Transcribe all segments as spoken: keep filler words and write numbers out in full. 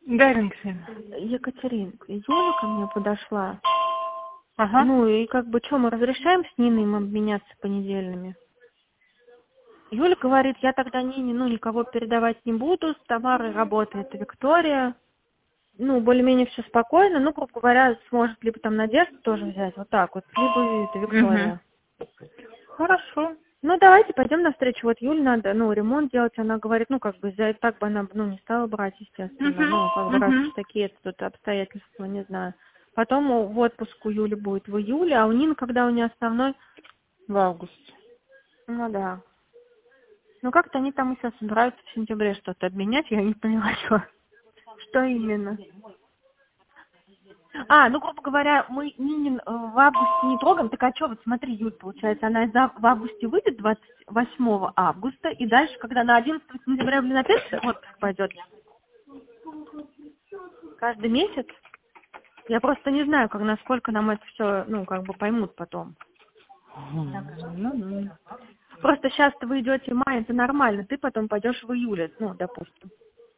Да, Алексей. Екатеринка, Юля ко мне подошла. Ага. Ну и как бы что, мы разрешаем с Ниной им обменяться понедельными? Юля говорит, я тогда Нине, ну, никого передавать не буду, с Тамарой работает Виктория. Ну, более-менее все спокойно, ну, грубо говоря, сможет либо там Надежда тоже взять, вот так вот, либо это Виктория. Угу. Хорошо. Ну, давайте пойдем навстречу. Вот Юле надо, ну, ремонт делать. Она говорит, ну, как бы, за так бы она, ну, не стала брать, естественно. Угу. Ну, как бы, раз уж Угу. такие тут обстоятельства, не знаю. Потом у- в отпуск у Юли будет в июле, а у Нины, когда у нее основной, В августе. ну, да. Ну, как-то они там сейчас собираются в сентябре что-то обменять, я не поняла, что. Что именно? А, ну, грубо говоря, мы Нинин э, в августе не трогаем. Так а что, вот смотри, Юль, получается, она из ав- в августе выйдет двадцать восьмого августа, и дальше, когда на одиннадцатого сентября, блин, опять отпуск пойдет. Каждый месяц. Я просто не знаю, как, насколько нам это все, ну, как бы поймут потом. Ну, ну. Просто сейчас вы идете в мае, это нормально, ты потом пойдешь в июле, ну, допустим.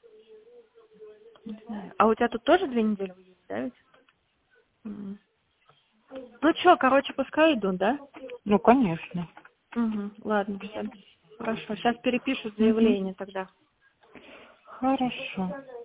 Не знаю. А у тебя тут тоже две недели в июле, да, ведь? М. Ну что, короче, пускай идут, да? Ну, конечно. Угу, ладно, всё. Хорошо, сейчас перепишут Угу. заявление тогда. Хорошо.